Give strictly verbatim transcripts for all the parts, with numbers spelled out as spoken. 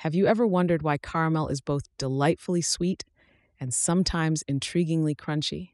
Have you ever wondered why caramel is both delightfully sweet and sometimes intriguingly crunchy?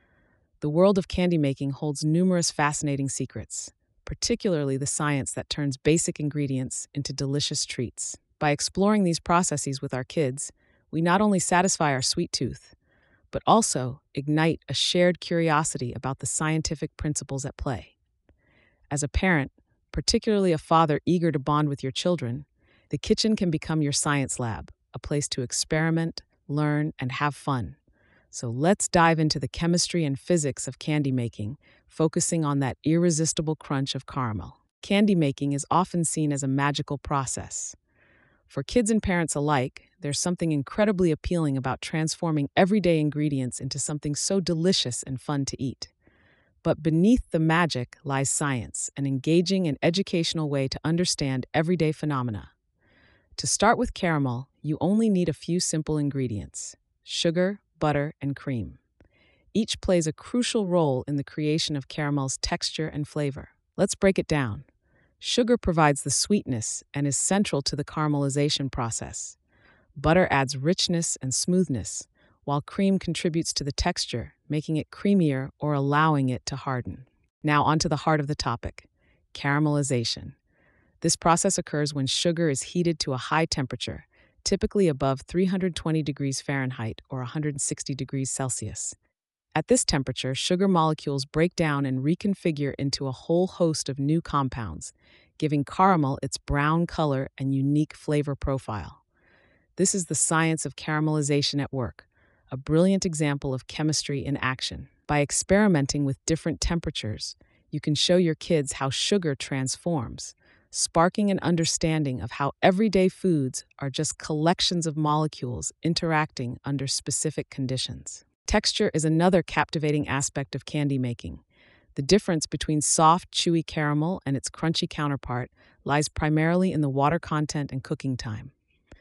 The world of candy making holds numerous fascinating secrets, particularly the science that turns basic ingredients into delicious treats. By exploring these processes with our kids, we not only satisfy our sweet tooth, but also ignite a shared curiosity about the scientific principles at play. As a parent, particularly a father eager to bond with your children, the kitchen can become your science lab, a place to experiment, learn, and have fun. So let's dive into the chemistry and physics of candy making, focusing on that irresistible crunch of caramel. Candy making is often seen as a magical process. For kids and parents alike, there's something incredibly appealing about transforming everyday ingredients into something so delicious and fun to eat. But beneath the magic lies science, an engaging and educational way to understand everyday phenomena. To start with caramel, you only need a few simple ingredients: sugar, butter, and cream. Each plays a crucial role in the creation of caramel's texture and flavor. Let's break it down. Sugar provides the sweetness and is central to the caramelization process. Butter adds richness and smoothness, while cream contributes to the texture, making it creamier or allowing it to harden. Now onto the heart of the topic: caramelization. This process occurs when sugar is heated to a high temperature, typically above three hundred twenty degrees Fahrenheit or one hundred sixty degrees Celsius. At this temperature, sugar molecules break down and reconfigure into a whole host of new compounds, giving caramel its brown color and unique flavor profile. This is the science of caramelization at work, a brilliant example of chemistry in action. By experimenting with different temperatures, you can show your kids how sugar transforms, sparking an understanding of how everyday foods are just collections of molecules interacting under specific conditions. Texture is another captivating aspect of candy making. The difference between soft, chewy caramel and its crunchy counterpart lies primarily in the water content and cooking time.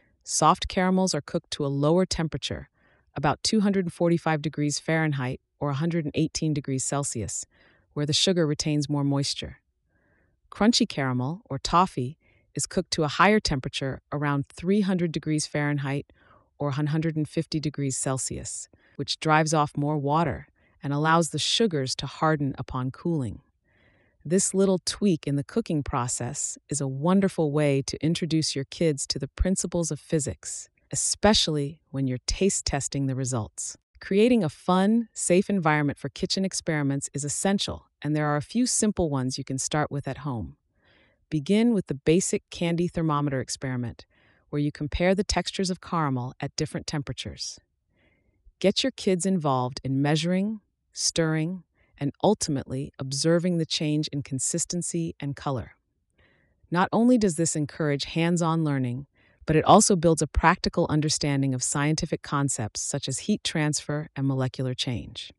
Soft caramels are cooked to a lower temperature, about two hundred forty-five degrees Fahrenheit or one hundred eighteen degrees Celsius, where the sugar retains more moisture. Crunchy caramel, or toffee, is cooked to a higher temperature, around three hundred degrees Fahrenheit or one hundred fifty degrees Celsius, which drives off more water and allows the sugars to harden upon cooling. This little tweak in the cooking process is a wonderful way to introduce your kids to the principles of physics, especially when you're taste testing the results. Creating a fun, safe environment for kitchen experiments is essential, and there are a few simple ones you can start with at home. Begin with the basic candy thermometer experiment, where you compare the textures of caramel at different temperatures. Get your kids involved in measuring, stirring, and ultimately observing the change in consistency and color. Not only does this encourage hands-on learning, but it also builds a practical understanding of scientific concepts such as heat transfer and molecular change.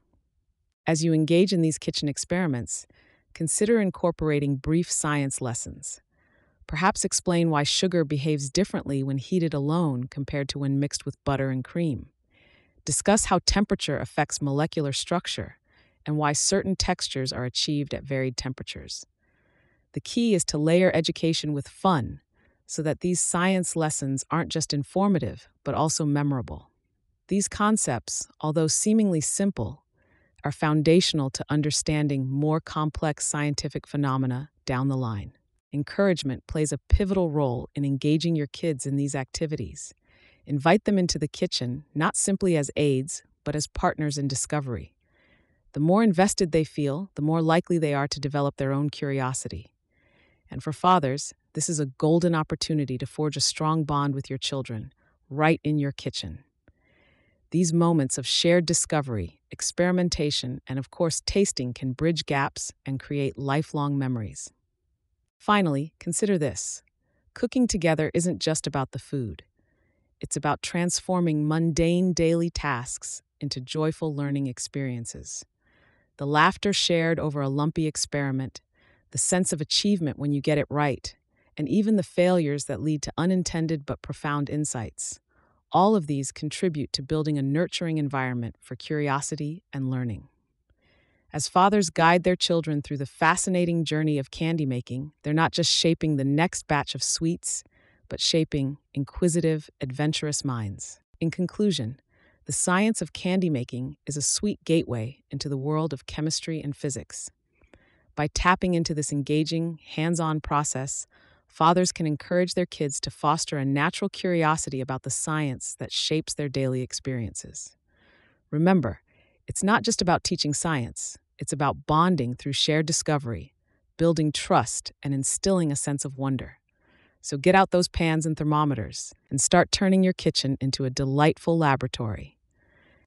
As you engage in these kitchen experiments, consider incorporating brief science lessons. Perhaps explain why sugar behaves differently when heated alone compared to when mixed with butter and cream. Discuss how temperature affects molecular structure and why certain textures are achieved at varied temperatures. The key is to layer education with fun so that these science lessons aren't just informative, but also memorable. These concepts, although seemingly simple, are foundational to understanding more complex scientific phenomena down the line. Encouragement plays a pivotal role in engaging your kids in these activities. Invite them into the kitchen, not simply as aides, but as partners in discovery. The more invested they feel, the more likely they are to develop their own curiosity. And for fathers, this is a golden opportunity to forge a strong bond with your children, right in your kitchen. These moments of shared discovery, experimentation, and of course tasting can bridge gaps and create lifelong memories. Finally, consider this. Cooking together isn't just about the food. It's about transforming mundane daily tasks into joyful learning experiences. The laughter shared over a lumpy experiment, the sense of achievement when you get it right, and even the failures that lead to unintended but profound insights. All of these contribute to building a nurturing environment for curiosity and learning. As fathers guide their children through the fascinating journey of candy making, they're not just shaping the next batch of sweets, but shaping inquisitive, adventurous minds. In conclusion, the science of candy making is a sweet gateway into the world of chemistry and physics. By tapping into this engaging, hands-on process, fathers can encourage their kids to foster a natural curiosity about the science that shapes their daily experiences. Remember, it's not just about teaching science, it's about bonding through shared discovery, building trust, and instilling a sense of wonder. So get out those pans and thermometers and start turning your kitchen into a delightful laboratory.